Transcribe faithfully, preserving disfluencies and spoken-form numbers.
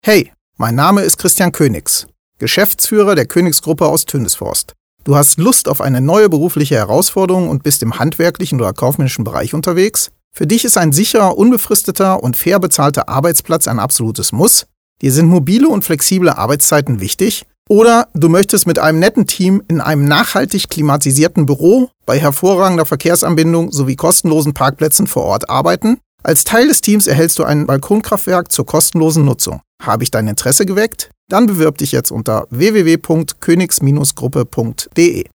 Hey, mein Name ist Christian Königs, Geschäftsführer der Königs-Gruppe aus Tönisvorst. Du hast Lust auf eine neue berufliche Herausforderung und bist im handwerklichen oder kaufmännischen Bereich unterwegs? Für dich ist ein sicherer, unbefristeter und fair bezahlter Arbeitsplatz ein absolutes Muss? Dir sind mobile und flexible Arbeitszeiten wichtig? Oder du möchtest mit einem netten Team in einem nachhaltig klimatisierten Büro bei hervorragender Verkehrsanbindung sowie kostenlosen Parkplätzen vor Ort arbeiten? Als Teil des Teams erhältst du ein Balkonkraftwerk zur kostenlosen Nutzung. Habe ich dein Interesse geweckt? Dann bewirb dich jetzt unter w w w punkt königs Gruppe punkt de.